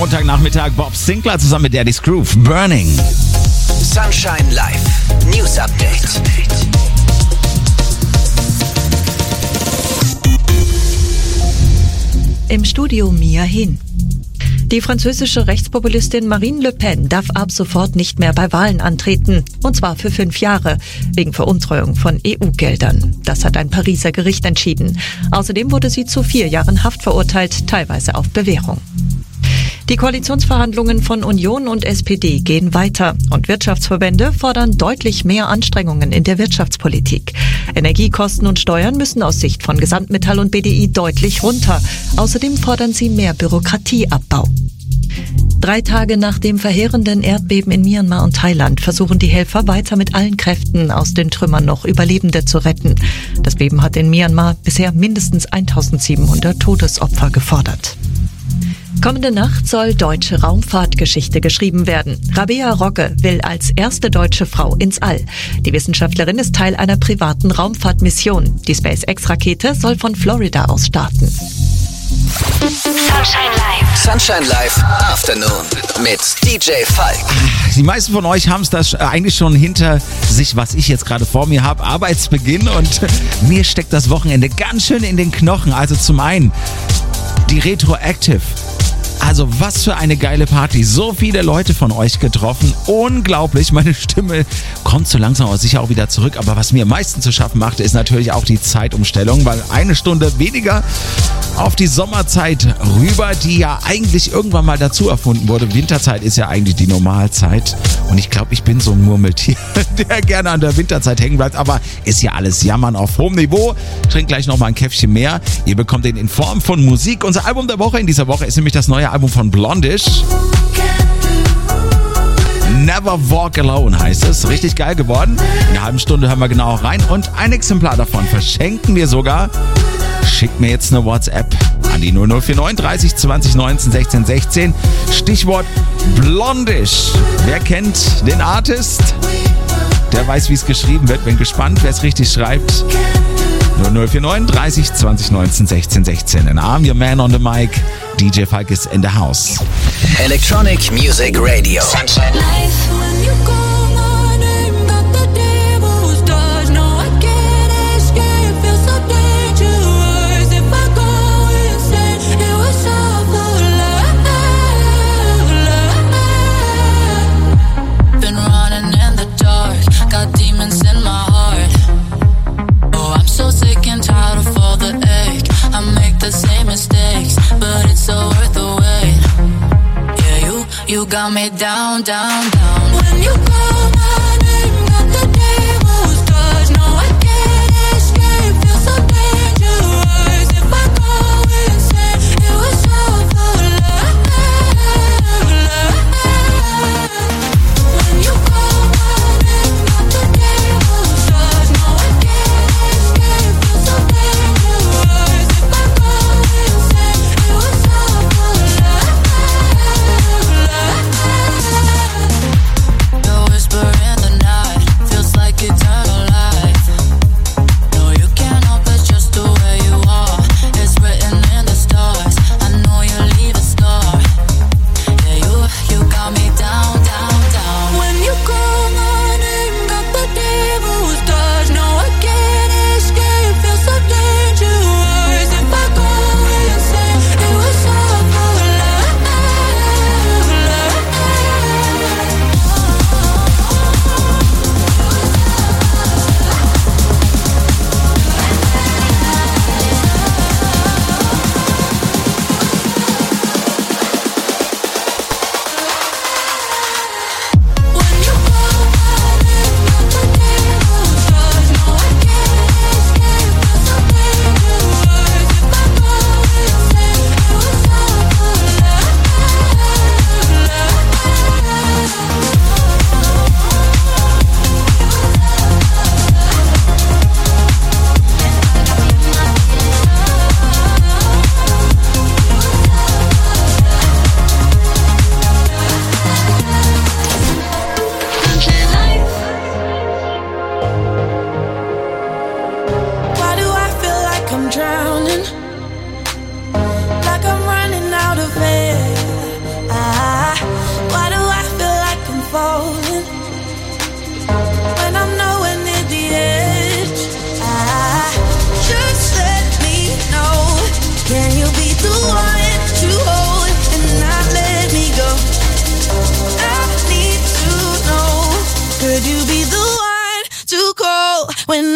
Montagnachmittag Bob Sinclair zusammen mit Daddy's Groove. Burning. Sunshine Live. News Update. Im Studio Mia Hin. Die französische Rechtspopulistin Marine Le Pen darf ab sofort nicht mehr bei Wahlen antreten. Und zwar für 5 Jahre, wegen Veruntreuung von EU-Geldern. Das hat ein Pariser Gericht entschieden. Außerdem wurde sie zu 4 Jahren Haft verurteilt, teilweise auf Bewährung. Die Koalitionsverhandlungen von Union und SPD gehen weiter und Wirtschaftsverbände fordern deutlich mehr Anstrengungen in der Wirtschaftspolitik. Energiekosten und Steuern müssen aus Sicht von Gesamtmetall und BDI deutlich runter. Außerdem fordern sie mehr Bürokratieabbau. 3 Tage nach dem verheerenden Erdbeben in Myanmar und Thailand versuchen die Helfer weiter mit allen Kräften aus den Trümmern noch Überlebende zu retten. Das Beben hat in Myanmar bisher mindestens 1700 Todesopfer gefordert. Kommende Nacht soll deutsche Raumfahrtgeschichte geschrieben werden. Rabea Rogge will als erste deutsche Frau ins All. Die Wissenschaftlerin ist Teil einer privaten Raumfahrtmission. Die SpaceX-Rakete soll von Florida aus starten. Sunshine Live. Sunshine Live Afternoon mit DJ Falk. Die meisten von euch haben es das eigentlich schon hinter sich, was ich jetzt gerade vor mir habe. Arbeitsbeginn und mir steckt das Wochenende ganz schön in den Knochen. Also zum einen die Retroactive. Also was für eine geile Party. So viele Leute von euch getroffen. Unglaublich. Meine Stimme kommt so langsam aber sicher auch wieder zurück. Aber was mir am meisten zu schaffen machte, ist natürlich auch die Zeitumstellung. Weil 1 Stunde weniger auf die Sommerzeit rüber, die ja eigentlich irgendwann mal dazu erfunden wurde. Winterzeit ist ja eigentlich die Normalzeit. Und ich glaube, ich bin so ein Murmeltier, der gerne an der Winterzeit hängen bleibt. Aber ist ja alles Jammern auf hohem Niveau. Trink gleich nochmal ein Käffchen mehr. Ihr bekommt den in Form von Musik. Unser Album der Woche in dieser Woche ist nämlich das neue Album von Blondish. Never Walk Alone heißt es. Richtig geil geworden. In einer halben Stunde hören wir genau rein. Und ein Exemplar davon verschenken wir sogar. Schickt mir jetzt eine WhatsApp an die 0049 30 20 19 16 16. Stichwort Blondish. Wer kennt den Artist? Der weiß, wie es geschrieben wird. Bin gespannt, wer es richtig schreibt. 0049 30 20 19 16 16. And I'm your man on the mic. DJ Falk is in the house. Electronic Music Radio. Sunshine Live. You got me down, down, down. When you call my name, got the devil's touch. No, I can't escape. Feel so dangerous. If I go insane, it was all for love. When you call my name, got the devil's touch. No, I can't escape. Feel so dangerous. If I go insane, it was all for love.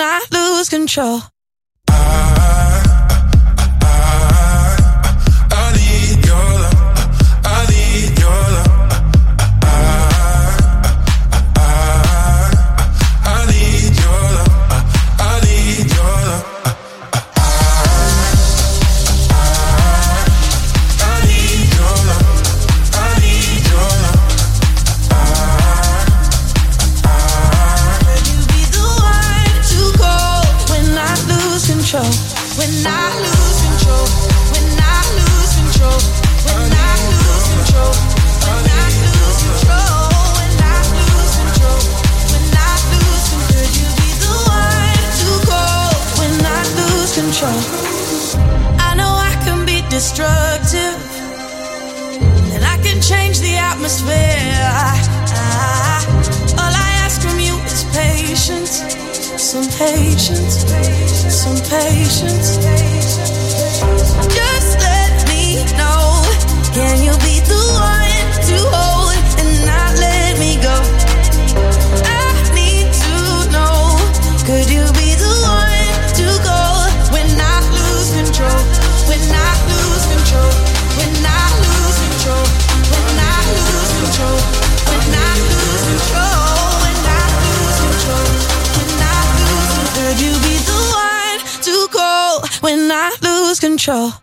I lose control. I need your love. I need your love. I need your love. I need your love. I need your love. I need your love. Could you be the one to go when I lose control? When I lose control. When I lose control. When I lose control. When I lose control. When I lose control. When I lose control. Could you be the one to go when I lose control? I know I can be destructive, and I can change the atmosphere. All I ask from you is patience, some patience, some patience. Just let me know, can you be the one to hold and not let me go? I need to know, could you be the one to go when I lose control? When I lose control. When I lose control. When I lose control. When I lose control. When I lose control. When I lose control. Could you be the one to go when I lose control?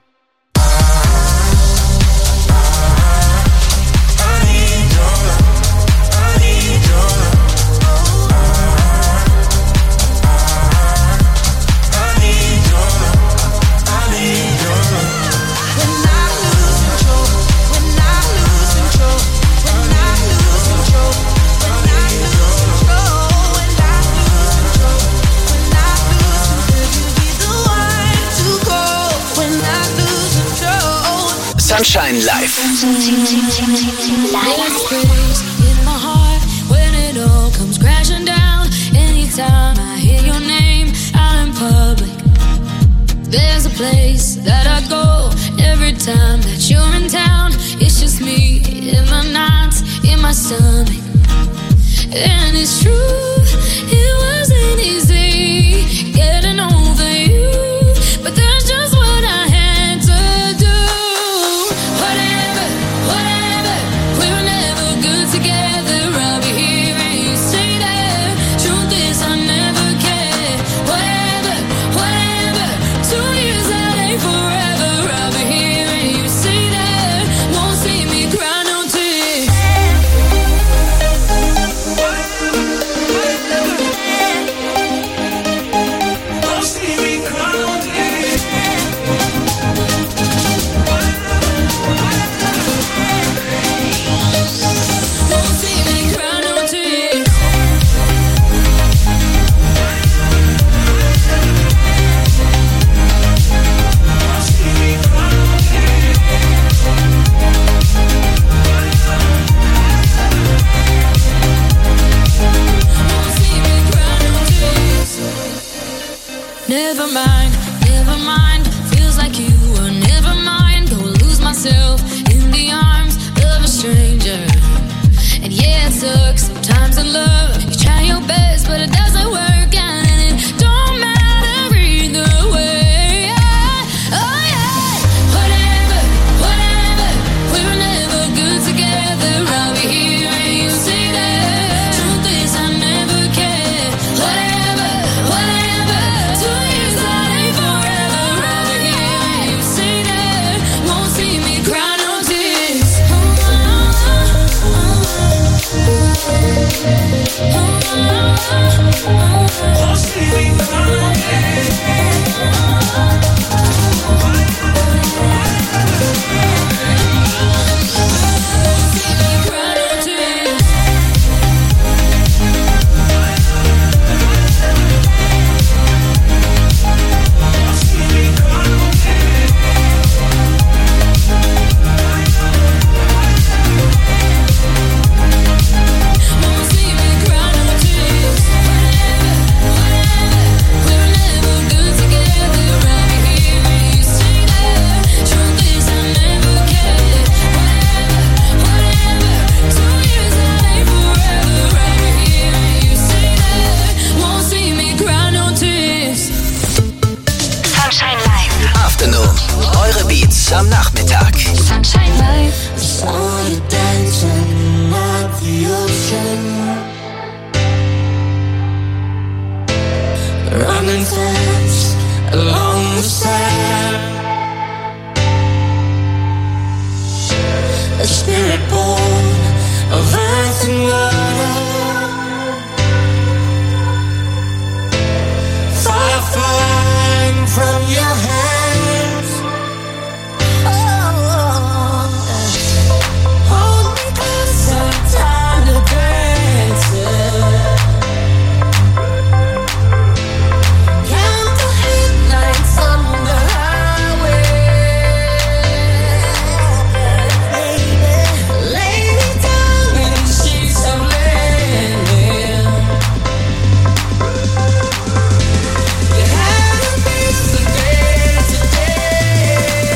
Sunshine Live. In my heart when it all comes crashing down. Anytime I hear your name out in public, there's a place that I go every time that you're in town. It's just me in my nights, in my stomach. And it's true, it wasn't easy getting over you, but that's just what I had to do. Whatever, we were never good together. I'll be here and you stay there. Truth is I never cared. Whatever, 2 years that ain't forever. I'll be here and you stay there. Won't see me cry no tears. Won't see me cry no tears. Won't see me cry no tears. Never mind, feels like you were never mind. Go lose myself in the arms of a stranger. And yeah, it sucks sometimes in love. You try your best, but it doesn't work, and it don't matter either way. Oh yeah, whatever, we were never good together. I'll be here and you stay there. Truth is I never cared. Whatever, 2 years that ain't forever. I'll be here and you stay there. Won't see me cry no tears. Won't see me cry no tears. Whatever, am Nachmittag. Sunshine Life. Saw you dancing at the ocean, running fast along the sand. A spirit born of earth and water, fire flying from your hands. Hold me closer, time to dance. Count the headlights on the highway. Lay me down in the sheets of linen. You had a piece of day today.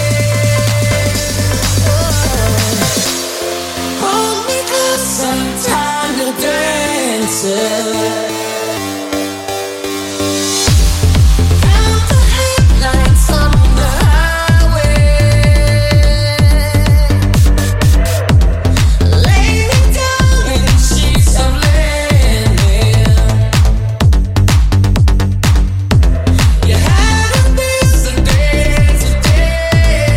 Hold me closer, time to dance. Count the headlights on the highway. Lay me down in the sheets of linen. You had a piece of day today.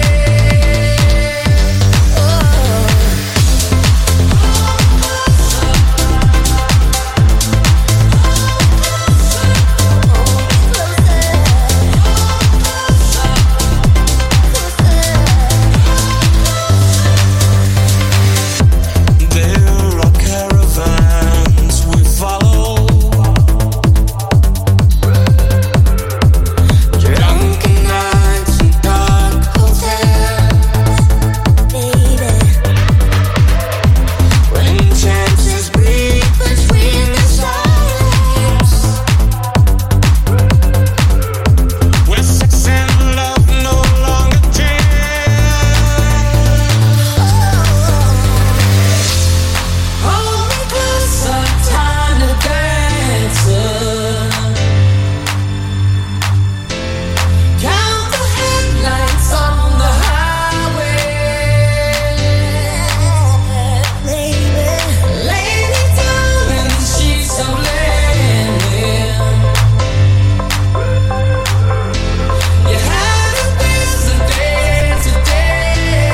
There are caravans we follow, drunken nights and dark hotels, baby. When chances breathe between the stars, where sex and love no longer hold me closer, time to dance. Count the headlights on the highway. Baby, lay me down in the sheets of linen. You had a piece of day today.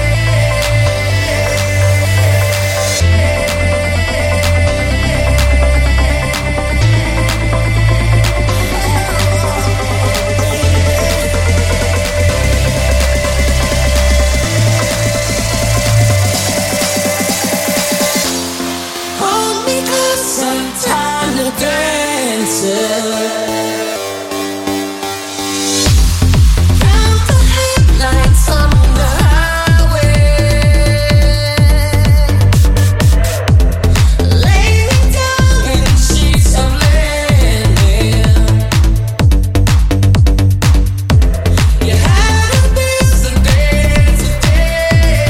Hold me closer, time to dance. Count the headlights on the highway. Lay me down in the sheets of linen. You had a piece of day today.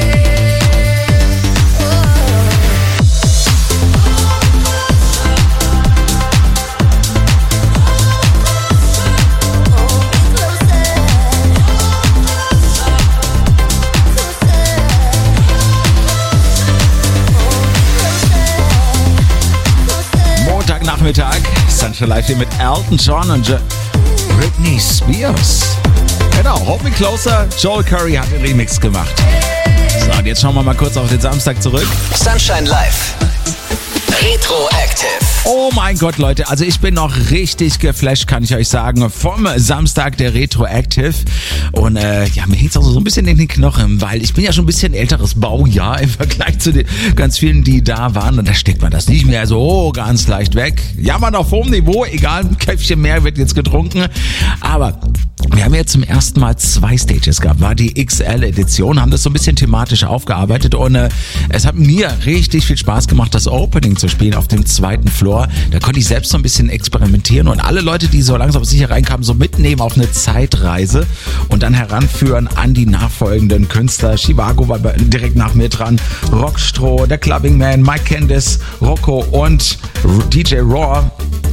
Montagnachmittag, Sunshine Live hier mit Elton John und Britney Spears. Genau, Hold Me Closer, Joel Curry hat den Remix gemacht. So, und jetzt schauen wir mal kurz auf den Samstag zurück. Sunshine Live. Retroactive. Oh mein Gott, Leute, also ich bin noch richtig geflasht, kann ich euch sagen, vom Samstag der Retroactive. Und ja, mir hängt es auch so ein bisschen in den Knochen, weil ich bin ja schon ein bisschen älteres Baujahr im Vergleich zu den ganz vielen, die da waren. Und da steckt man das nicht mehr so ganz leicht weg. Ja, man auf hohem Niveau, egal, ein Käffchen mehr wird jetzt getrunken. Aber wir haben jetzt zum ersten Mal 2 Stages gehabt, war die XL-Edition, haben das so ein bisschen thematisch aufgearbeitet und es hat mir richtig viel Spaß gemacht, das Opening zu spielen auf dem 2. Floor. Da konnte ich selbst so ein bisschen experimentieren und alle Leute, die so langsam sicher reinkamen, so mitnehmen auf eine Zeitreise und dann heranführen an die nachfolgenden Künstler. Chivago war direkt nach mir dran, Rockstro, der Clubbing Man, Mike Candice, Rocco und DJ Raw.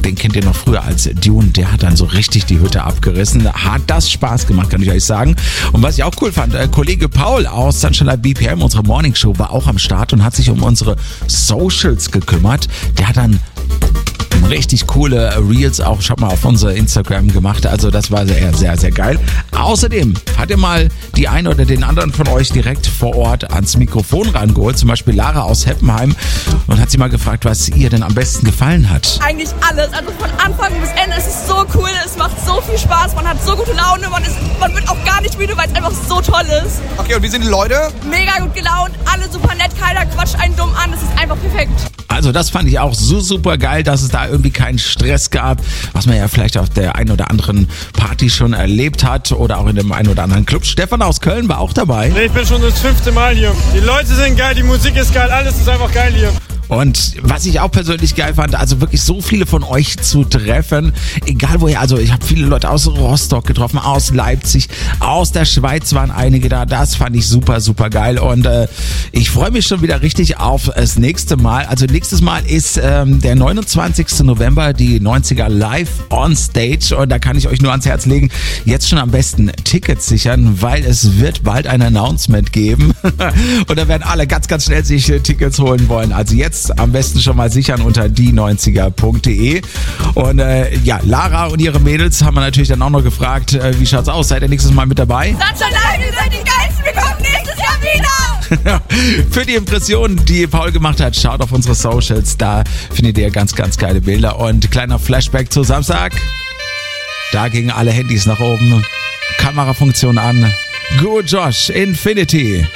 den kennt ihr noch früher als Dune, der hat dann so richtig die Hütte abgerissen. Hat das Spaß gemacht, kann ich euch sagen. Und was ich auch cool fand, Kollege Paul aus Sunshine Live BPM, unsere Morning Show, war auch am Start und hat sich um unsere Socials gekümmert. Der hat dann richtig coole Reels auch, schaut mal, auf unser Instagram gemacht. Also das war sehr, sehr, sehr geil. Außerdem hat er mal die einen oder den anderen von euch direkt vor Ort ans Mikrofon rangeholt. Zum Beispiel Lara aus Heppenheim und hat sie mal gefragt, was ihr denn am besten gefallen hat. Eigentlich alles. Also von Anfang bis Ende. Es ist so cool, es macht so viel Spaß, man hat so gute Laune, man wird auch gar nicht müde, weil es einfach so toll ist. Okay, und wie sind die Leute? Mega gut gelaunt, alle super nett, keiner quatscht einen dumm an, es ist einfach perfekt. Also das fand ich auch so super geil, dass es da irgendwie keinen Stress gab, was man ja vielleicht auf der einen oder anderen Party schon erlebt hat oder auch in dem einen oder anderen Club. Stefan aus Köln war auch dabei. Ich bin schon das 5. Mal hier. Die Leute sind geil, die Musik ist geil, alles ist einfach geil hier. Und was ich auch persönlich geil fand, also wirklich so viele von euch zu treffen, egal woher, also ich habe viele Leute aus Rostock getroffen, aus Leipzig, aus der Schweiz waren einige da, das fand ich super, super geil und ich freue mich schon wieder richtig auf das nächste Mal. Also nächstes Mal ist der 29. November, die 90er live on stage und da kann ich euch nur ans Herz legen, jetzt schon am besten Tickets sichern, weil es wird bald ein Announcement geben und da werden alle ganz, ganz schnell sich Tickets holen wollen. Also jetzt am besten schon mal sichern unter die90er.de. Und ja, Lara und ihre Mädels haben wir natürlich dann auch noch gefragt, wie schaut's aus? Seid ihr nächstes Mal mit dabei? Sunshine Live, ihr seid die Geilsten, wir kommen nächstes Jahr wieder! Für die Impressionen, die Paul gemacht hat, schaut auf unsere Socials, da findet ihr ganz, ganz geile Bilder. Und kleiner Flashback zu Samstag. Da gingen alle Handys nach oben, Kamerafunktion an. Good Josh, Infinity.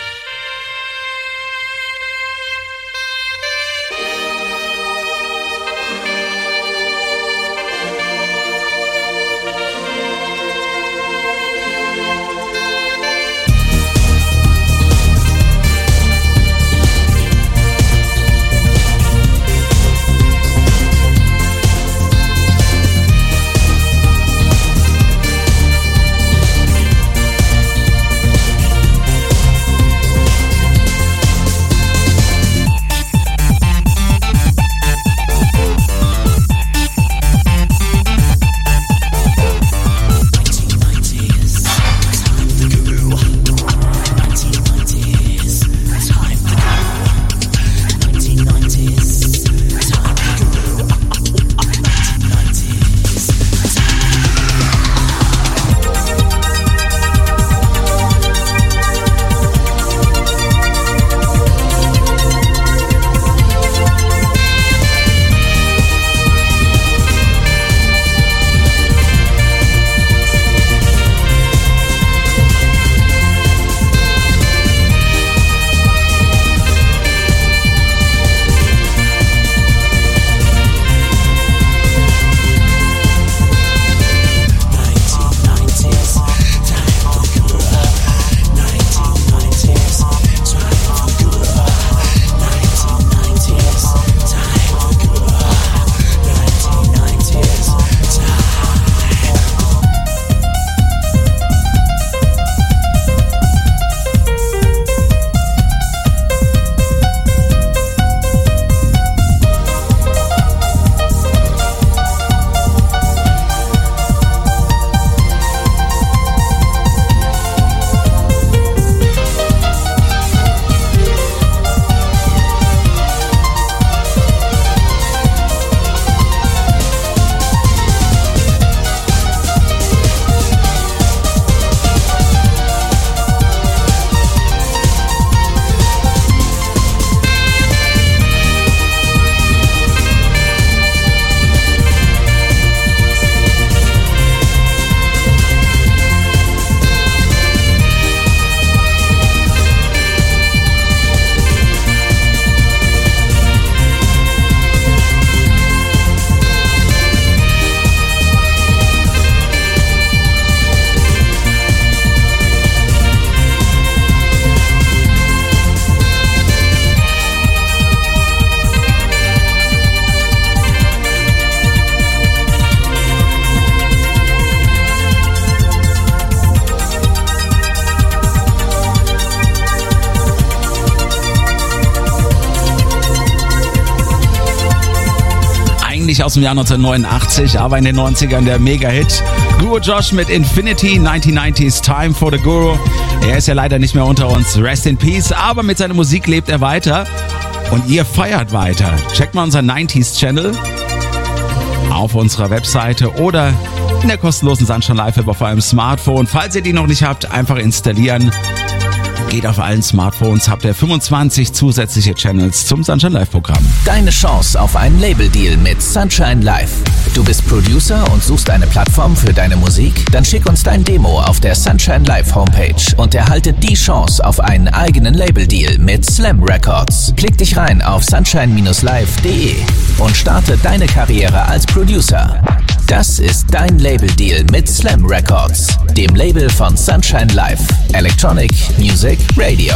eigentlich aus dem Jahr 1989, aber in den 90ern der Mega-Hit. Guru Josh mit Infinity, 1990s Time for the Guru. Er ist ja leider nicht mehr unter uns, rest in peace, aber mit seiner Musik lebt er weiter und ihr feiert weiter. Checkt mal unseren 90s-Channel auf unserer Webseite oder in der kostenlosen Sunshine Live-App auf eurem Smartphone. Falls ihr die noch nicht habt, einfach installieren. Geht auf allen Smartphones, habt ihr 25 zusätzliche Channels zum Sunshine Live-Programm. Deine Chance auf einen Label-Deal mit Sunshine Live. Du bist Producer und suchst eine Plattform für deine Musik? Dann schick uns dein Demo auf der Sunshine Live Homepage und erhalte die Chance auf einen eigenen Label-Deal mit Slam Records. Klick dich rein auf sunshine-live.de und starte deine Karriere als Producer. Das ist dein Label-Deal mit Slam Records, dem Label von Sunshine Live, Electronic Music Radio.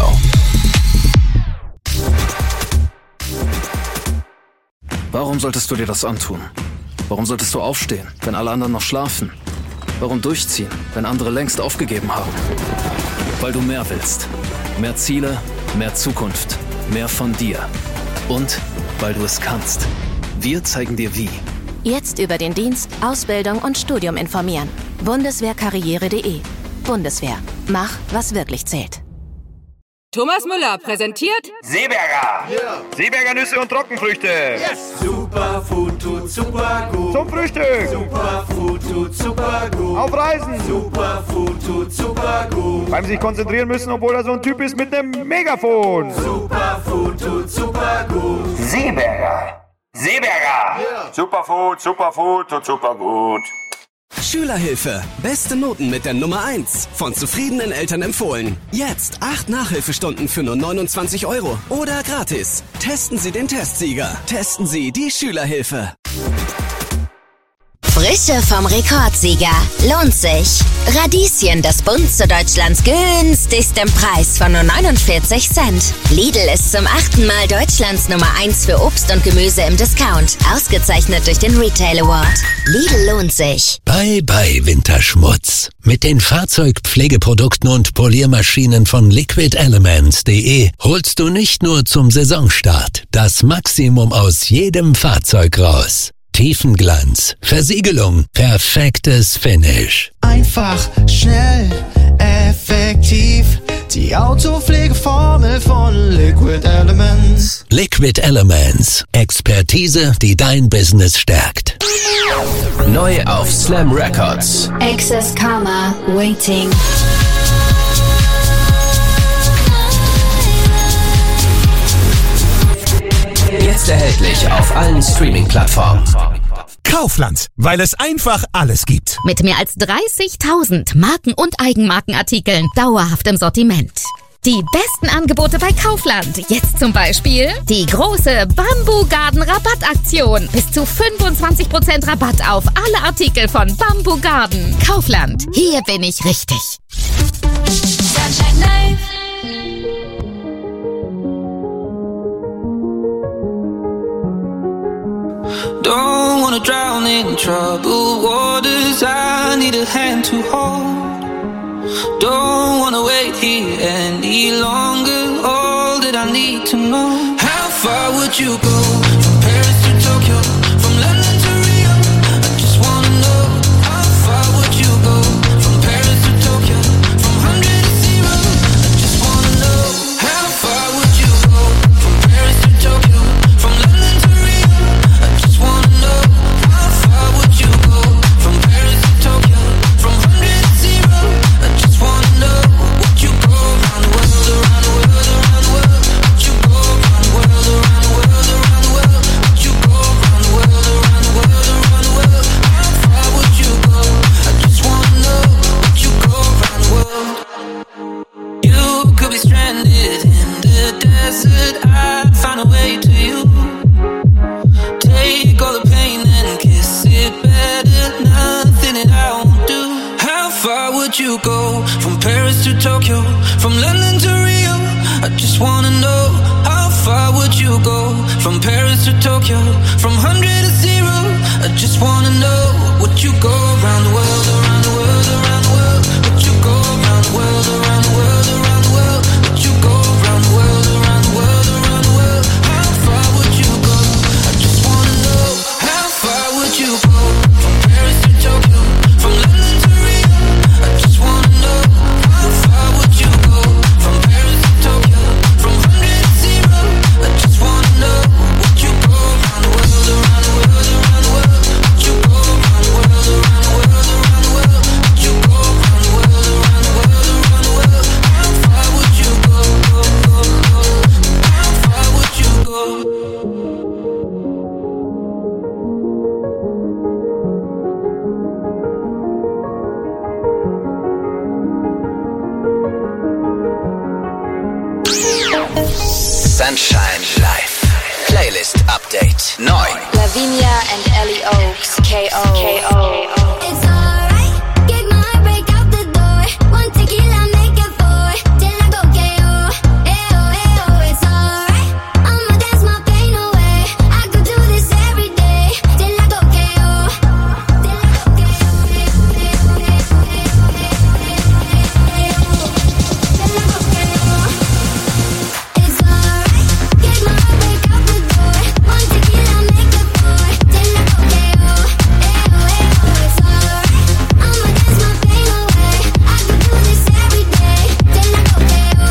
Warum solltest du dir das antun? Warum solltest du aufstehen, wenn alle anderen noch schlafen? Warum durchziehen, wenn andere längst aufgegeben haben? Weil du mehr willst. Mehr Ziele, mehr Zukunft, mehr von dir. Und weil du es kannst. Wir zeigen dir wie. Jetzt über den Dienst, Ausbildung und Studium informieren. Bundeswehrkarriere.de. Bundeswehr. Mach, was wirklich zählt. Thomas Müller präsentiert Seeberger. Yeah. Seeberger Nüsse und Trockenfrüchte. Yes. Superfood tut super gut. Zum Frühstück. Superfood tut super gut. Auf Reisen. Superfood tut super gut. Beim sich konzentrieren müssen, obwohl er so ein Typ ist mit einem Megafon. Superfood tut super gut. Seeberger. Seeberger. Yeah. Superfood tut super gut. Schülerhilfe. Beste Noten mit der Nummer 1. Von zufriedenen Eltern empfohlen. Jetzt 8 Nachhilfestunden für nur 29 €. Oder gratis. Testen Sie den Testsieger. Testen Sie die Schülerhilfe. Frische vom Rekordsieger. Lohnt sich. Radieschen, das buntste Deutschlands günstigsten Preis von nur 49 Cent. Lidl ist zum 8. Mal Deutschlands Nummer 1 für Obst und Gemüse im Discount. Ausgezeichnet durch den Retail Award. Lidl lohnt sich. Bye bye Winterschmutz. Mit den Fahrzeugpflegeprodukten und Poliermaschinen von liquidelements.de holst du nicht nur zum Saisonstart das Maximum aus jedem Fahrzeug raus. Tiefenglanz, Versiegelung, perfektes Finish. Einfach, schnell, effektiv. Die Autopflegeformel von Liquid Elements. Liquid Elements. Expertise, die dein Business stärkt. Neu auf Slam Records. Access Karma, Waiting. Jetzt erhältlich auf allen Streaming-Plattformen. Kaufland, weil es einfach alles gibt. Mit mehr als 30.000 Marken- und Eigenmarkenartikeln dauerhaft im Sortiment. Die besten Angebote bei Kaufland. Jetzt zum Beispiel die große Bamboo Garden Rabattaktion. Bis zu 25% Rabatt auf alle Artikel von Bamboo Garden. Kaufland. Hier bin ich richtig. Sunshine Life. Don't wanna drown in troubled waters. I need a hand to hold. Don't wanna wait here any longer. All that I need to know. How far would you go? From Paris to Tokyo, from London to Rio. I just wanna know. How far would you go? From Paris to Tokyo, from 100 to 0. I just wanna know. How far would you go? From Paris to Tokyo, from London to Rio. I just wanna know. How far would you go? From Paris to Tokyo, from 100 to 0. I just wanna know. Would you go around the world, around the world, around the world? Would you go around the world, around the world, around the world? Would you go around the world, around the world, around the world? How far would you go? I just wanna know. Would you go around the world? You could be stranded in the desert. I'd find a way to you. Take all the pain and kiss it better. Nothing that I won't do. How far would you go? From Paris to Tokyo, from London to Rio. I just wanna know. How far would you go? From Paris to Tokyo, from 100 to 0. I just wanna know. Would you go around the world, around the world, around the world? Would you go around the world, around the world, around the world? Would you go around the world, around the world, around the world? How far would you go? I just wanna know. How far Sunshine Live. Playlist Update. Neu. Lavinia and Ellie Oaks, K.O. It's alright, get my break out the door. One tequila, make it four. Till I go K.O. Ayo, it's alright. I'ma dance my pain away. I could do this every day. Till I go K.O. Till I go It's alright, get my break out the door. One tequila, make it four. Till I go K.O. Ayo, it's alright. I'ma dance my pain away. I could do this every day. Till I go K.O.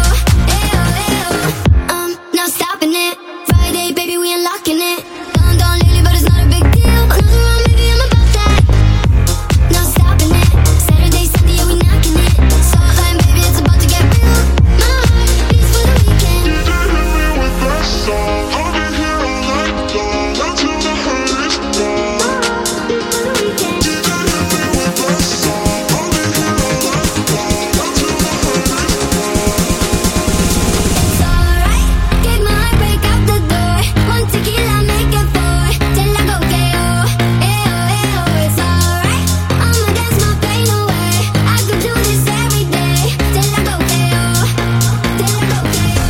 Ayo, now stopping it. Friday, baby, we unlocking it. Down lately, but it's not a big deal. Another round, maybe I'm about that. Now stopping it. Saturday, Sunday, yeah, we knocking it. Saltline, baby, it's about to get real. My heart beats for the weekend. With that song, I'll be here all night long until the hurt is gone. It's alright, get my break out the door. One tequila, make it four. Till I go K.O. Ayo, it's alright. I'ma dance my pain away. I could do this every day. Till I go K.O. Till I go K.O.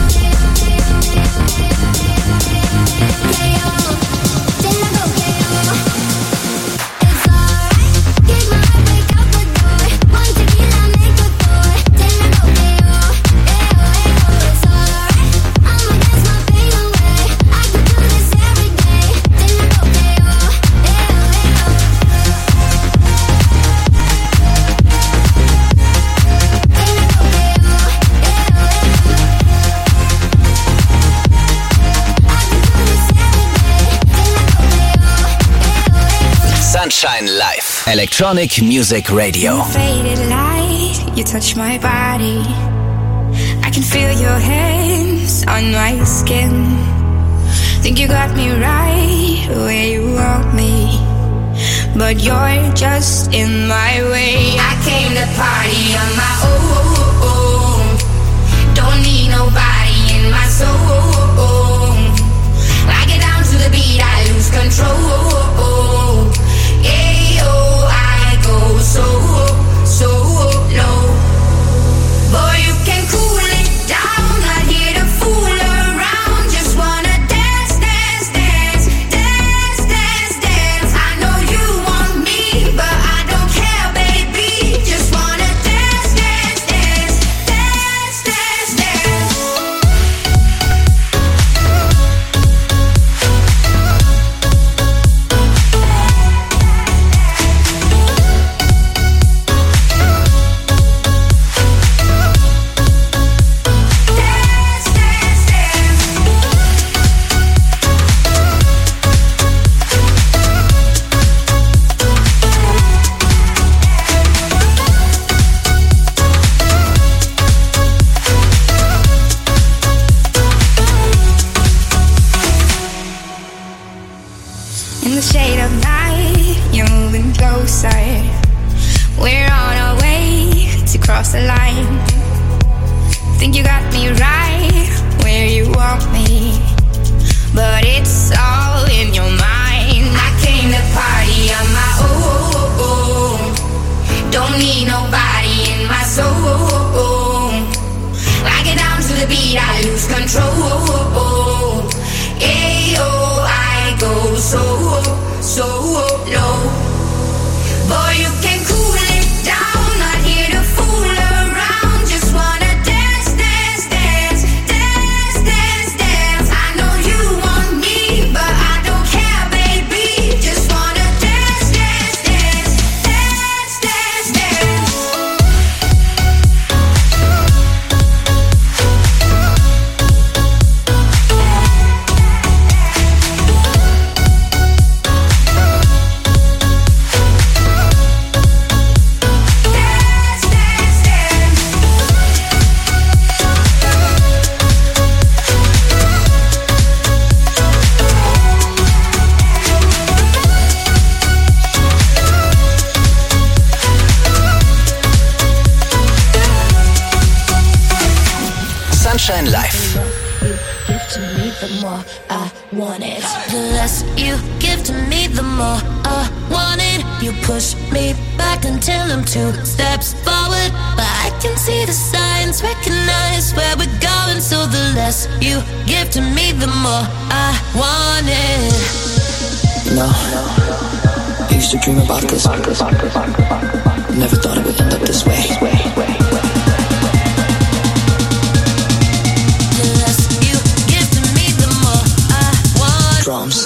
Till I go K.O. It's alright, get my break out the door. One tequila, make it four. Till I go K.O. Ayo, it's alright. I'ma dance my pain away. I could do this every day. Till I go K.O. Sunshine Live. Electronic Music Radio. Faded light, you touch my body. I can feel your hands on my skin. Think you got me right where you want me, but you're just in my way. I came to party on my own. Don't need nobody in my soul. I get down to the beat, I lose control. Ayo, I go so low. Boy, you can cool it down, not here to fool around. Just wanna dance, dance, dance, dance, dance, dance. I know you want me, but I don't care, baby. Just wanna dance, dance, dance, dance, dance, dance. In the shade of night, you're moving closer. We're on our way to cross the line. Think you got me right where you want me, but it's all in your mind. I came to party on my own. Don't need nobody in my soul. I get down to the beat, I lose control. Ayo, I go so low. Boy, you can cool it down, not here to fool around. Just wanna dance, dance, dance, dance, dance, dance. I know you want me, but I don't care, baby. Just wanna dance, dance, dance, dance, dance, dance. Sunshine Live. you give to me, the more I want it. The less you give to me, the more I want it. You push me back until I'm 2 steps forward, but I can see the signs, recognize where we're going. So the less you give to me, the more I want it. You know, I used to dream about this. Never thought it would end up this way. The less you give to me, the more I want. Drums.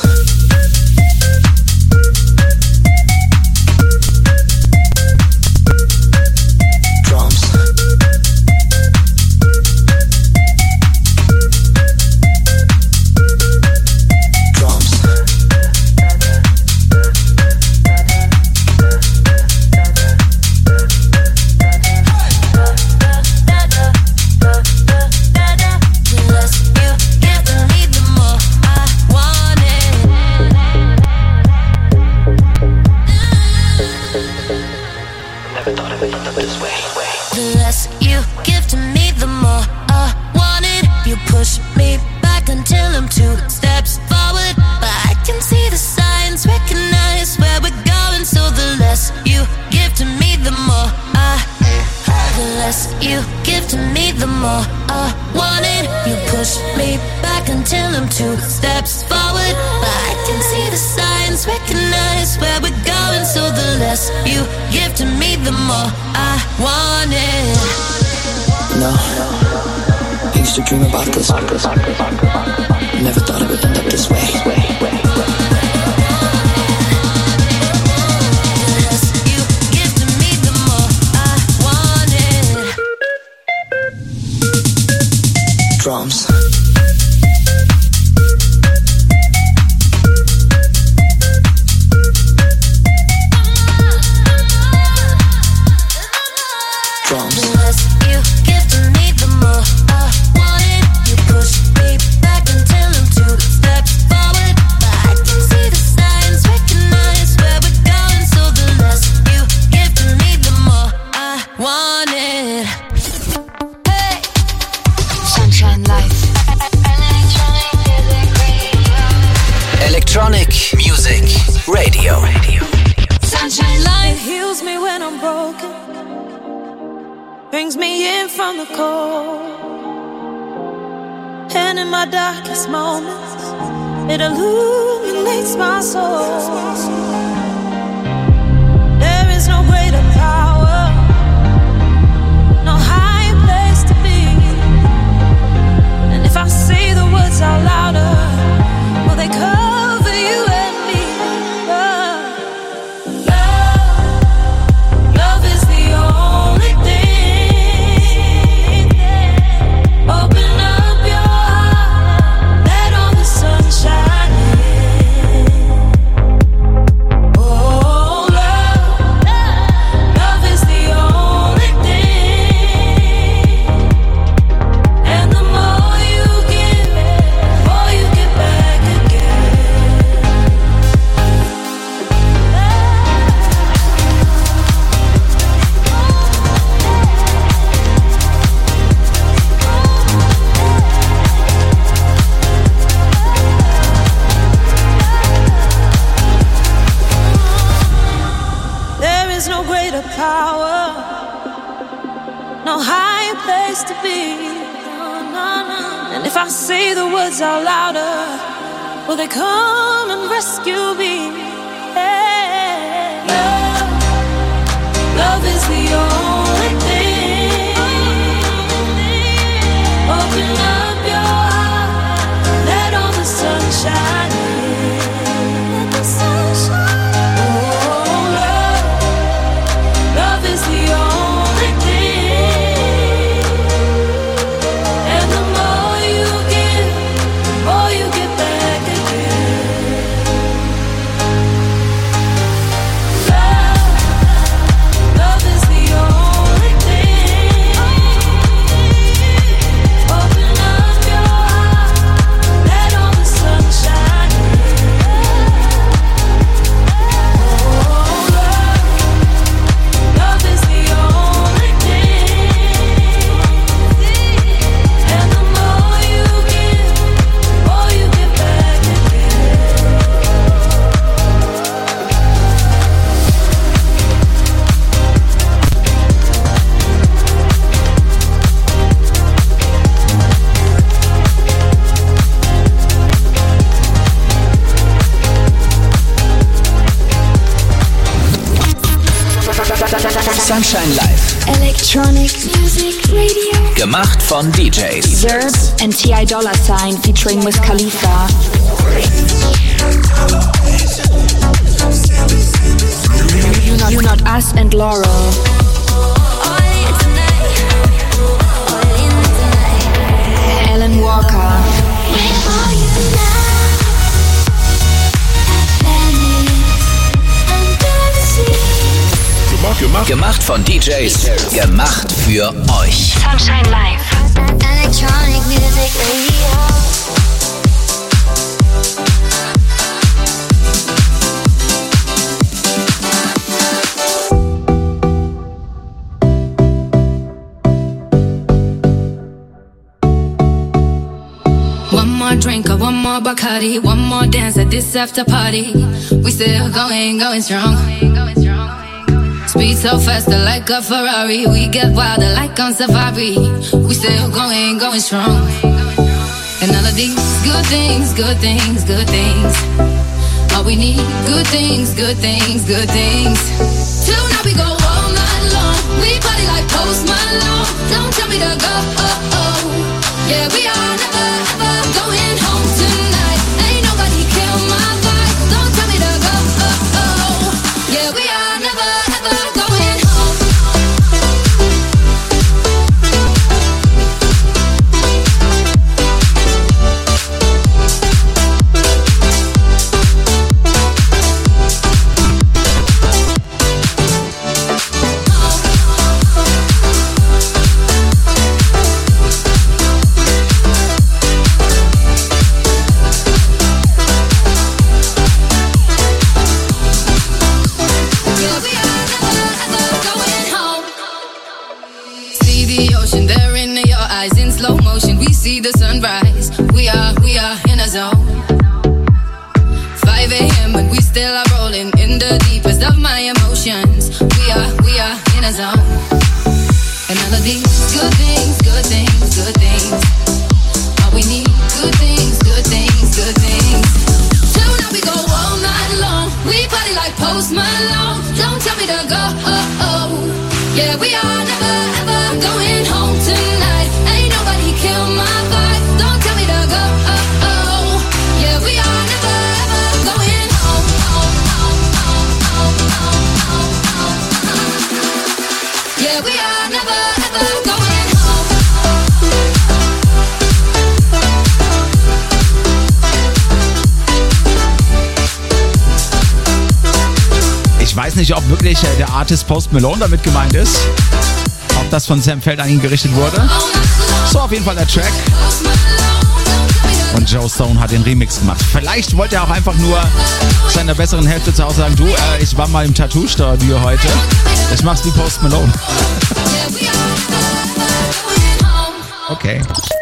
Dream about this. Never thought it would end up this way. Drums. It illuminates my soul. There is no greater power, no higher place to be. And if I say the words out louder, will they cover you and me? Love is the only thing. Open up your heart, let all the sunshine in. Oh, love is the only thing. And the more you give, the more you get back again. There is no greater power, no higher place to be. And if I say the words out louder, will they come and rescue me? Hey. Love is the only thing. Open up your heart, let all the sunshine in. Oh, love is the only thing. And the more you give, the more you get back again. Sunshine Live. Electronic Music Radio. Gemacht von DJs. Zerb and T.I. Dollar Sign featuring Wiz Khalifa. You Not Us and Laurel. Alan Walker. Gemacht von DJs. Gemacht für euch. Sunshine Live. Electronic Music Radio. One more drink or one more Bacardi, one more dance at this after party. We still going strong. Speed so faster like a Ferrari. We get wilder like on safari. We still going strong. And all of these good things. All we need, good things. Till now we go all night long. We party like Post Malone. Don't tell me to go. Yeah, we are never ever going home tonight. Ain't nobody kill my vibe. Don't tell me to go. Yeah, we are never ever going home. See the sunrise, we are in a zone. 5 a.m. and we still are rolling in the deepest of my emotions. We are in a zone. And all of these good things. All we need, good things. Till now we go all night long. We party like Post Malone. Don't tell me to go. Yeah, we are never ever going home tonight. Ain't nobody kill my vibe. Don't tell me to go. Yeah, we are never ever going home. Yeah, we are never ever going home. Ich weiß nicht, ob wirklich der Artist Post Malone damit gemeint ist. Ob das von Sam Feld an ihn gerichtet wurde. So, auf jeden Fall der Track. Und Joe Stone hat den Remix gemacht. Vielleicht wollte er auch einfach nur seiner besseren Hälfte zu Hause sagen, du, ich war mal im Tattoo-Studio heute. Ich mach's wie Post Malone. Okay.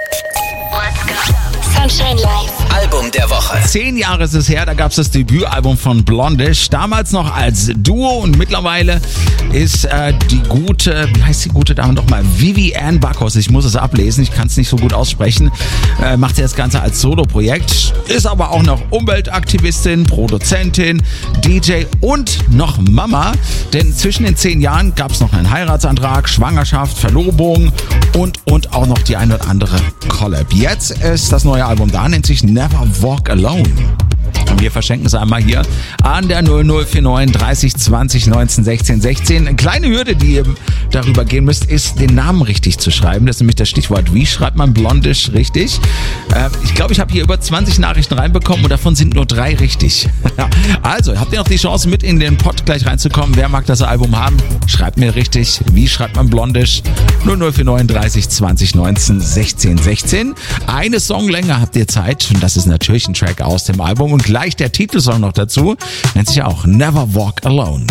Sunshine Live. Album der Woche. 10 Jahre ist es her, da gab es das Debütalbum von Blondish. Damals noch als Duo und mittlerweile ist die gute, wie heißt die gute Dame nochmal? Vivienne Bacchus. Ich muss es ablesen, ich kann es nicht so gut aussprechen. Macht sie das Ganze als Solo-Projekt. Ist aber auch noch Umweltaktivistin, Produzentin, DJ und noch Mama. Denn zwischen den 10 Jahren gab es noch einen Heiratsantrag, Schwangerschaft, Verlobung und auch noch die eine oder andere Collab. Jetzt ist das neue Album da, nennt sich Never Walk Alone. Und wir verschenken es einmal hier an der 0049 30 20 19 16 16. Eine kleine Hürde, die ihr darüber gehen müsst, ist, den Namen richtig zu schreiben. Das ist nämlich das Stichwort. Wie schreibt man Blondish richtig? Ich glaube, ich habe hier über 20 Nachrichten reinbekommen und davon sind nur 3 richtig. Also, habt ihr noch die Chance, mit in den Pod gleich reinzukommen? Wer mag das Album haben? Schreibt mir richtig. Wie schreibt man Blondish? 0049 30 20 19 16 16. Eine Songlänge habt ihr Zeit. Und das ist natürlich ein Track aus dem Album. Und gleich der Titelsong noch dazu. Nennt sich auch Never Walk Alone.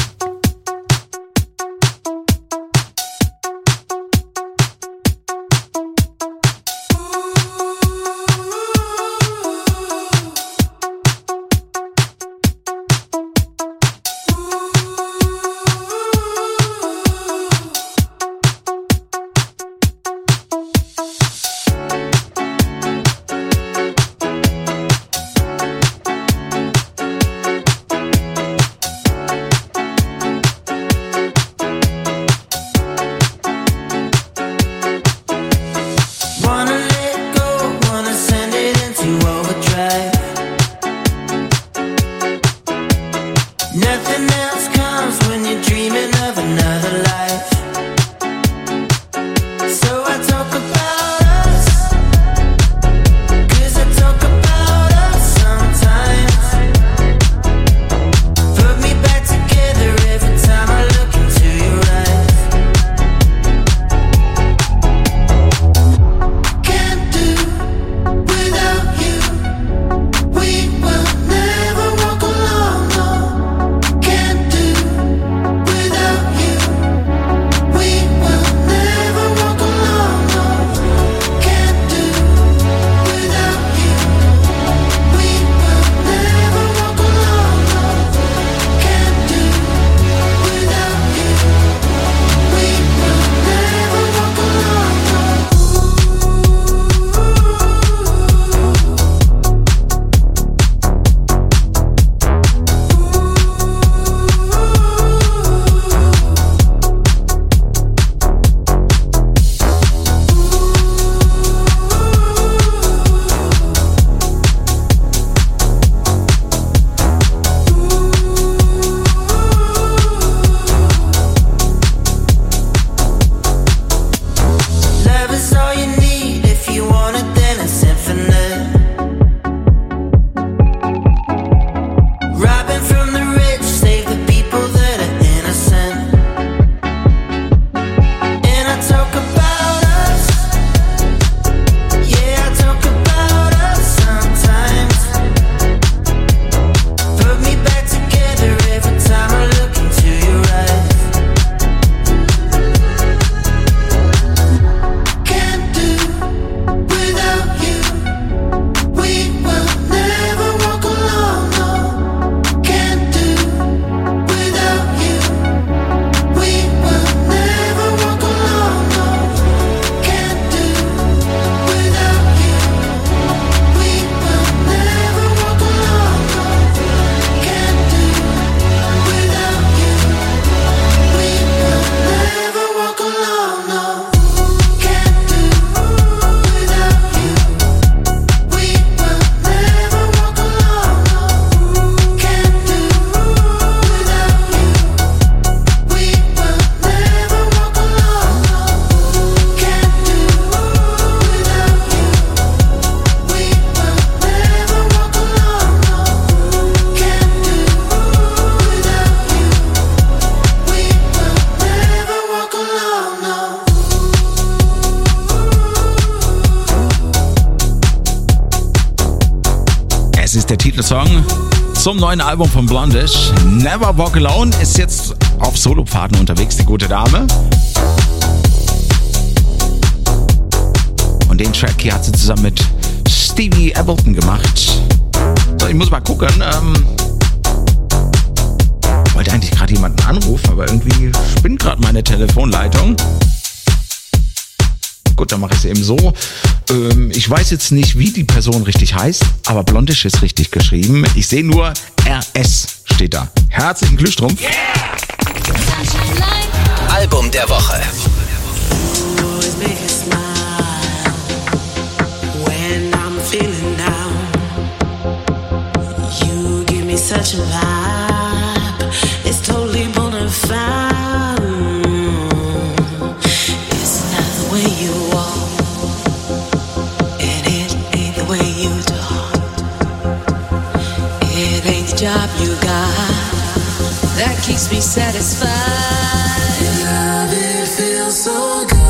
ist der Titelsong zum neuen Album von Blondish. Never Walk Alone ist jetzt auf Solopfaden unterwegs, die gute Dame. Und den Track hier hat sie zusammen mit Stevie Appleton gemacht. So, ich muss mal gucken. Wollte eigentlich gerade jemanden anrufen, aber irgendwie spinnt gerade meine Telefonleitung. Gut, dann mache ich es eben so. Ich weiß jetzt nicht, wie die Person richtig heißt, aber Blondish ist richtig geschrieben. Ich sehe nur RS steht da. Herzlichen Glückstrumpf. Yeah! Album der Woche. Such a vibe, it's totally bona fide. It's not the way you walk, and it ain't the way you talk. It ain't the job you got that keeps me satisfied. Love, it feels so good.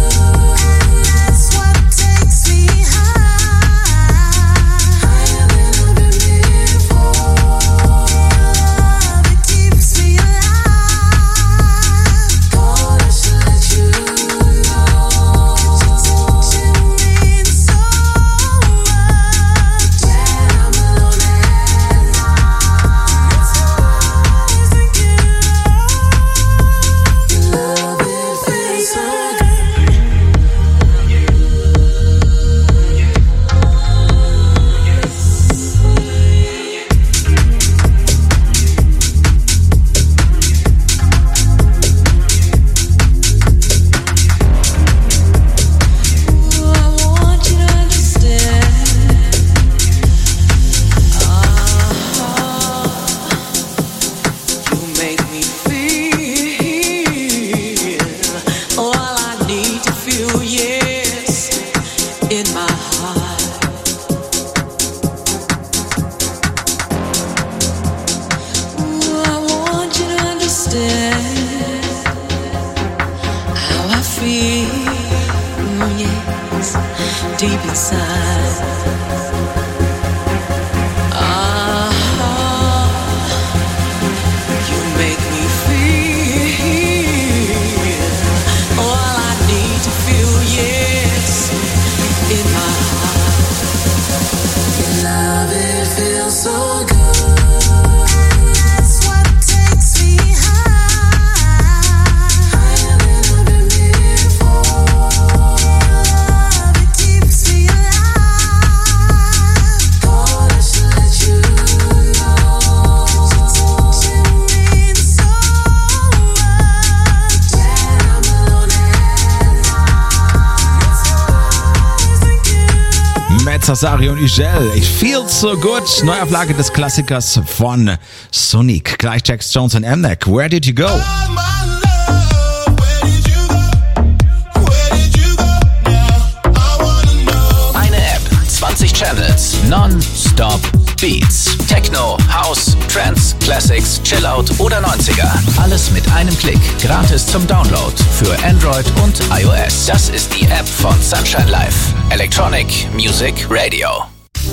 Sari und Ugel. It feels so good. Neuauflage des Klassikers von Sonic. Gleich Jax Jones und M-Neck. Where did you go? Eine App, 20 Channels, Non-Stop Beats. Techno, House, Trance, Classics, Chillout oder 90er. Alles mit einem Klick. Gratis zum Download. Für Android und iOS. Das ist die App von Sunshine Live. Electronic Music Radio.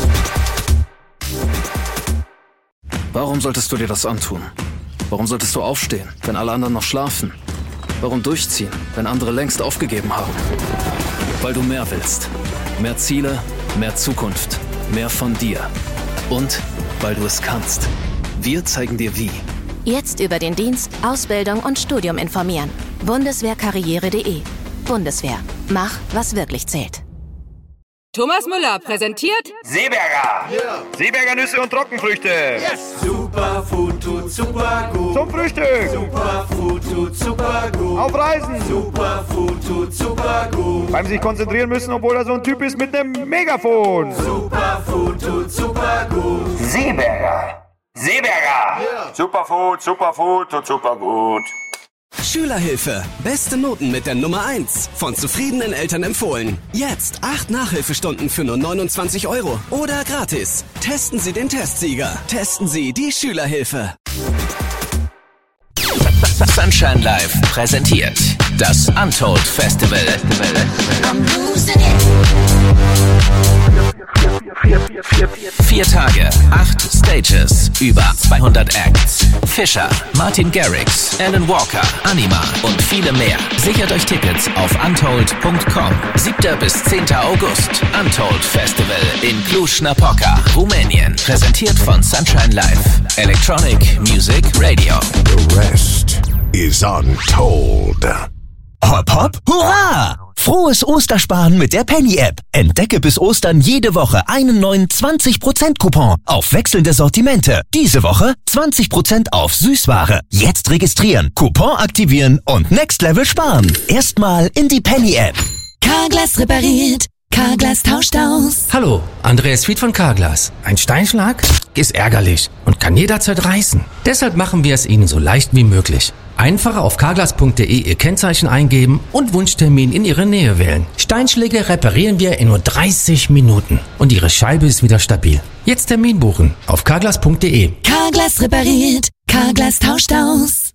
Warum solltest du dir das antun? Warum solltest du aufstehen, wenn alle anderen noch schlafen? Warum durchziehen, wenn andere längst aufgegeben haben? Weil du mehr willst. Mehr Ziele, mehr Zukunft, mehr von dir. Und weil du es kannst. Wir zeigen dir wie. Jetzt über den Dienst, Ausbildung und Studium informieren. Bundeswehrkarriere.de. Bundeswehr. Mach, was wirklich zählt. Thomas Müller präsentiert Seeberger. Yeah. Seeberger Nüsse und Trockenfrüchte. Yes. Superfood tut super gut. Zum Frühstück. Superfood tut super gut. Auf Reisen. Superfood tut super gut. Beim sich konzentrieren müssen, obwohl er so ein Typ ist mit einem Megafon. Superfood tut super gut. Seeberger. Seeberger. Yeah. Superfood tut super gut. Schülerhilfe. Beste Noten mit der Nummer 1. Von zufriedenen Eltern empfohlen. Jetzt 8 Nachhilfestunden für nur 29 €. Oder gratis. Testen Sie den Testsieger. Testen Sie die Schülerhilfe. Sunshine Live präsentiert das Untold Festival. 4 Tage, 8 Stages, über 200 Acts. Fischer, Martin Garrix, Alan Walker, Anima und viele mehr. Sichert euch Tickets auf untold.com. 7. bis 10. August. Untold Festival in Cluj-Napoca, Rumänien. Präsentiert von Sunshine Live. Electronic Music Radio. The rest is Untold. Hopp, hopp, hurra! Frohes Ostersparen mit der Penny-App. Entdecke bis Ostern jede Woche einen neuen 20%-Coupon auf wechselnde Sortimente. Diese Woche 20% auf Süßware. Jetzt registrieren, Coupon aktivieren und Next Level sparen. Erstmal in die Penny-App. Carglass repariert. Carglass tauscht aus. Hallo, Andreas Fied von Carglass. Ein Steinschlag ist ärgerlich und kann jederzeit reißen. Deshalb machen wir es Ihnen so leicht wie möglich. Einfach auf carglass.de Ihr Kennzeichen eingeben und Wunschtermin in Ihre Nähe wählen. Steinschläge reparieren wir in nur 30 Minuten und Ihre Scheibe ist wieder stabil. Jetzt Termin buchen auf carglass.de. Carglass repariert. Carglass tauscht aus.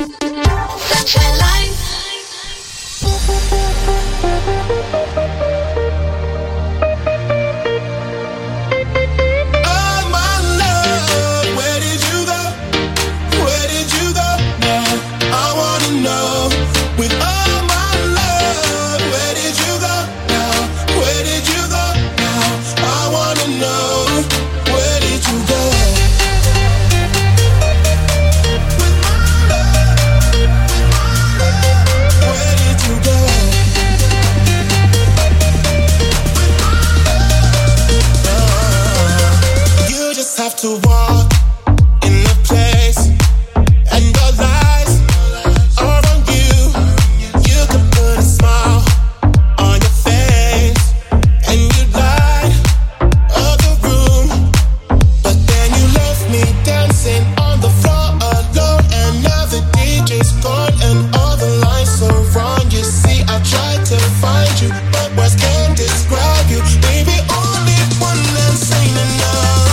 To walk in the place, and all eyes are on you. You can put a smile on your face, and you light up the room. But then you left me dancing on the floor alone, and now the DJ's gone, and all the lights are wrong. You see, I tried to find you, but words can't describe you. Baby, only one that's ain't enough.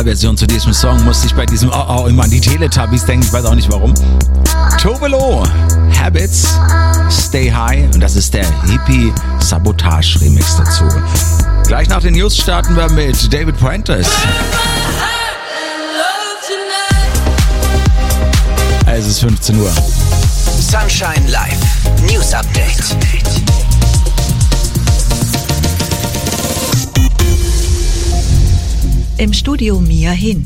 Originalversion zu diesem Song musste ich bei diesem immer an die Teletubbies denken, ich weiß auch nicht warum. Tove Lo, Habits, Stay High und das ist der Hippie Sabotage Remix dazu. Gleich nach den News starten wir mit David Prentice. Es ist 15 Uhr. Sunshine Live, News Update. Im Studio Mia Hin.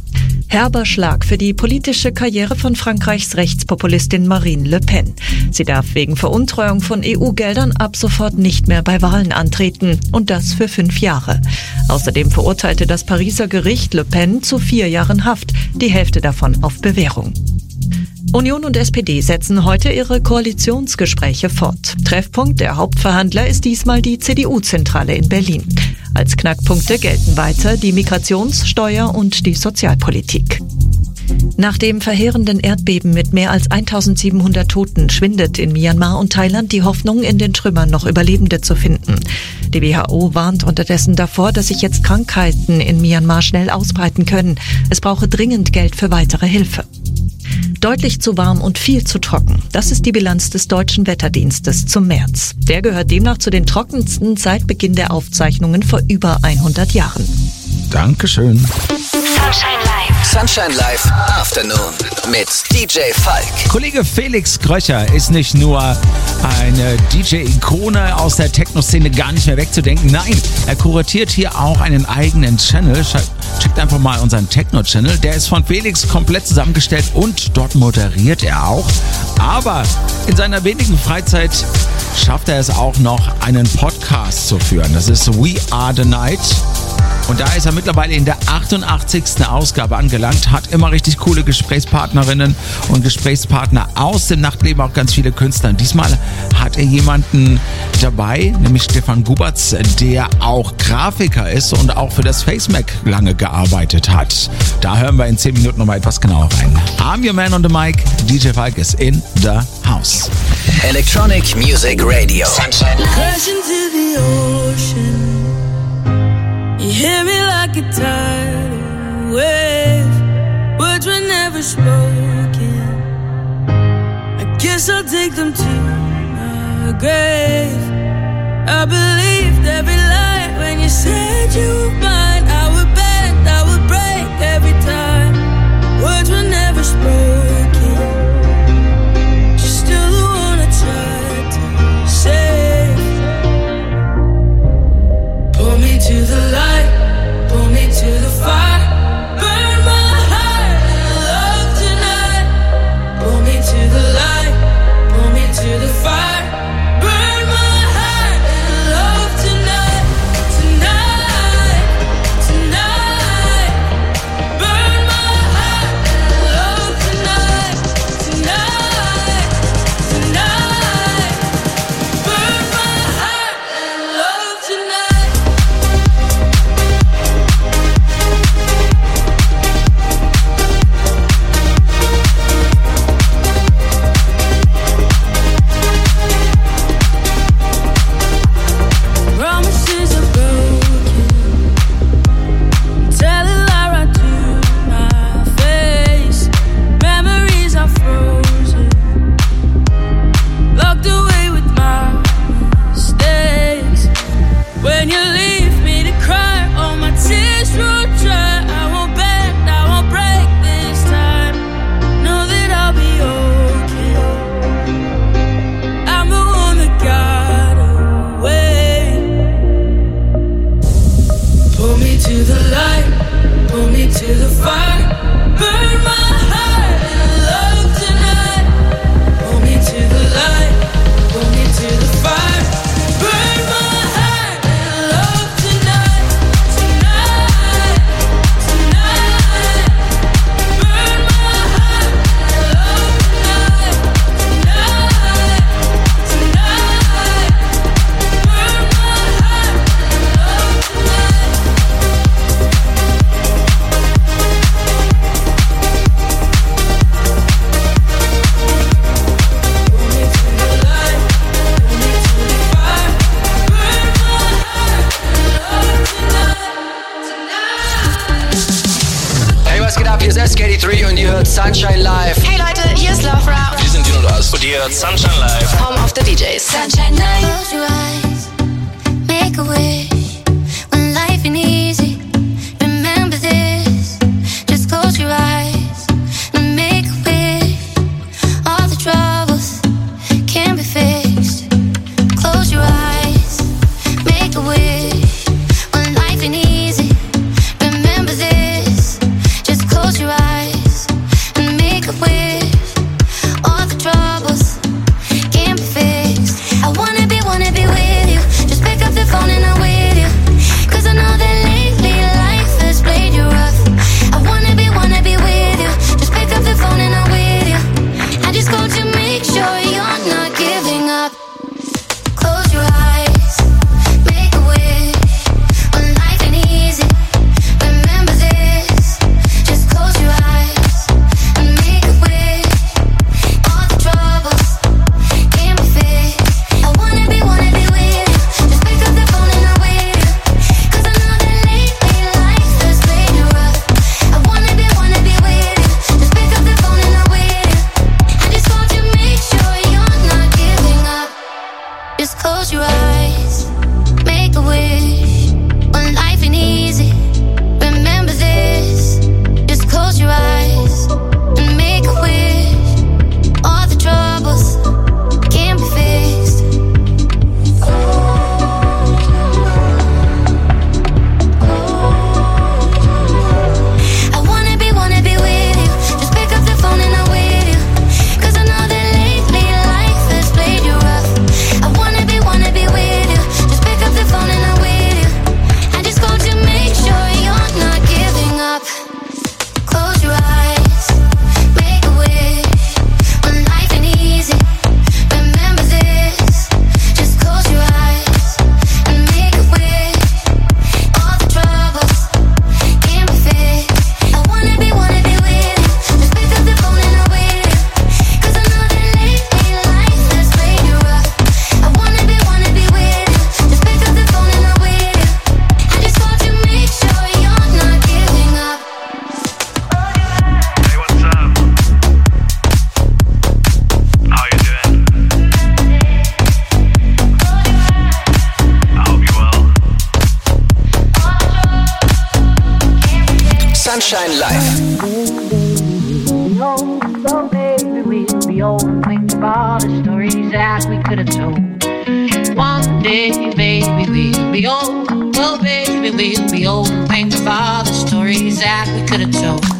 Herber Schlag für die politische Karriere von Frankreichs Rechtspopulistin Marine Le Pen. Sie darf wegen Veruntreuung von EU-Geldern ab sofort nicht mehr bei Wahlen antreten. Und das für 5 Jahre. Außerdem verurteilte das Pariser Gericht Le Pen zu 4 Jahren Haft, die Hälfte davon auf Bewährung. Union und SPD setzen heute ihre Koalitionsgespräche fort. Treffpunkt der Hauptverhandler ist diesmal die CDU-Zentrale in Berlin. Als Knackpunkte gelten weiter die Migrations-, Steuer- und die Sozialpolitik. Nach dem verheerenden Erdbeben mit mehr als 1700 Toten schwindet in Myanmar und Thailand die Hoffnung, in den Trümmern noch Überlebende zu finden. Die WHO warnt unterdessen davor, dass sich jetzt Krankheiten in Myanmar schnell ausbreiten können. Es brauche dringend Geld für weitere Hilfe. Deutlich zu warm und viel zu trocken. Das ist die Bilanz des Deutschen Wetterdienstes zum März. Der gehört demnach zu den trockensten seit Beginn der Aufzeichnungen vor über 100 Jahren. Dankeschön. Sunshine Live. Sunshine Live Afternoon mit DJ Falk. Kollege Felix Kröcher ist nicht nur eine DJ-Ikone aus der Techno-Szene gar nicht mehr wegzudenken. Nein, er kuratiert hier auch einen eigenen Channel. Checkt einfach mal unseren Techno-Channel. Der ist von Felix komplett zusammengestellt und dort moderiert er auch. Aber in seiner wenigen Freizeit schafft er es auch noch, einen Podcast zu führen. Das ist We Are The Night. Und da ist er mittlerweile in der 88. Ausgabe angelangt, hat immer richtig coole Gesprächspartnerinnen und Gesprächspartner aus dem Nachtleben, auch ganz viele Künstler. Und diesmal hat er jemanden dabei, nämlich Stefan Gubertz, der auch Grafiker ist und auch für das FaceMac lange gearbeitet hat. Da hören wir in 10 Minuten nochmal etwas genauer rein. I'm your man on the mic, DJ Falk is in the house. Electronic Music Radio. Sunshine Live. Crash into the ocean. You hear me like a tidal wave. Words were never spoken. I guess I'll take them to my grave. I believed every lie when you said you were mine. I would bend, I would break every time. Words were never spoken. You're still the one I tried to save. Pull me to the light, pull me to the fire. Burn my heart in love tonight. Pull me to the light, pull me to the fire. Burn my heart in love tonight, tonight. Sunshine Live. Hey Leute, hier ist Laura. Wir sind Dino und Ast. Und ihr hört Sunshine Live. Home of the DJs. Sunshine Live. Close your eyes, make a wish. When life ain't easy, remember this. Just close your eyes and make a wish. All the troubles can be fixed. Close your eyes, make a wish. When life ain't easy, remember this. Just close your eyes and make a wish. All the troubles can be fixed. I wanna be with you. Just pick up the phone and I'm with you. 'Cause I know that lately life has played you rough. I wanna be with you. Just pick up the phone and I'm with you. I just called to make sure you're not giving up. Close your eyes, make a wish. When life ain't easy, remember this. Just close your eyes and make a wish. All the troubles can be fixed. I wanna be with you. Just pick up the phone and I'm with you. 'Cause I know that lately life has played you rough. I wanna be with you. Just pick up the phone and I'm with you. I just called to make sure you're not giving up. Just close your eyes, make a wish. When life ain't easy, remember this. Just close your eyes and make a wish. All the troubles can be fixed. I wanna be with you. Just pick up the phone and I'm with you. 'Cause I know that lately life has played you rough. I wanna be with you. Just pick up the phone and I'm with you. I just called to make sure you're not giving up. Close your eyes, make a wish. When life ain't easy, remember this. Just close your eyes and make a wish. All the troubles can be fixed. I wanna be with you. Just pick up the phone and I'm with you. 'Cause I know that lately life has played you rough. I wanna be with you. Just pick up the phone and I'm with you. I just called to make sure you're not giving up. Hey, what's up? How you doing? I hope you're well. Sunshine Live. So baby, we'll be old and think of all the stories that we could have told. One day, baby, we'll be old. Oh, baby, we'll be old and think of all the stories that we could have told.